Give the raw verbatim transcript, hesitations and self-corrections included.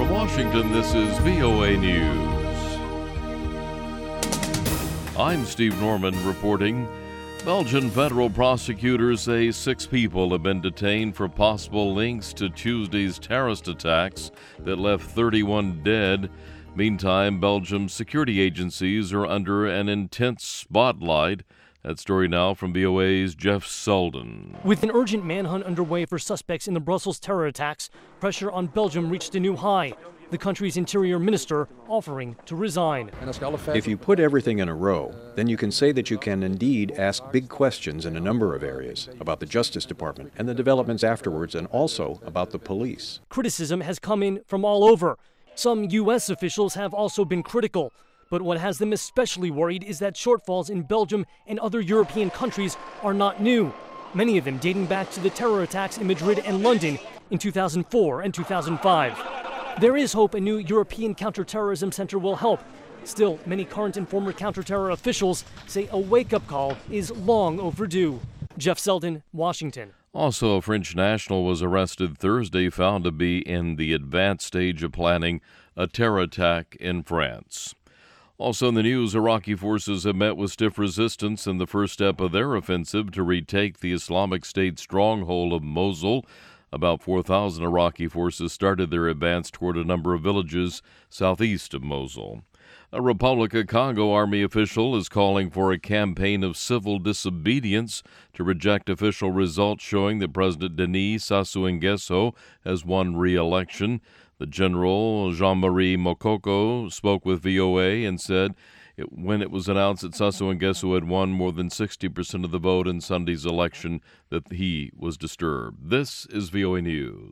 From Washington, this is V O A News. I'm Steve Norman reporting. Belgian federal prosecutors say six people have been detained for possible links to Tuesday's terrorist attacks that left thirty-one dead. Meantime, Belgium's security agencies are under an intense spotlight. That story now from V O A's Jeff Selden. With an urgent manhunt underway for suspects in the Brussels terror attacks, pressure on Belgium reached a new high. The country's interior minister offering to resign. If you put everything in a row, then you can say that you can indeed ask big questions in a number of areas about the Justice Department and the developments afterwards, and also about the police. Criticism has come in from all over. Some U S officials have also been critical. But what has them especially worried is that shortfalls in Belgium and other European countries are not new, many of them dating back to the terror attacks in Madrid and London in two thousand four and two thousand five. There is hope a new European counterterrorism center will help. Still, many current and former counterterror officials say a wake-up call is long overdue. Jeff Selden, Washington. Also, a French national was arrested Thursday, found to be in the advanced stage of planning a terror attack in France. Also in the news, Iraqi forces have met with stiff resistance in the first step of their offensive to retake the Islamic State stronghold of Mosul. About four thousand Iraqi forces started their advance toward a number of villages southeast of Mosul. A Republic of Congo army official is calling for a campaign of civil disobedience to reject official results showing that President Denis Sassou Nguesso has won re-election. The general, Jean-Marie Mokoko, spoke with V O A and said it, when it was announced that Sassou Nguesso had won more than sixty percent of the vote in Sunday's election, that he was disturbed. This is V O A News.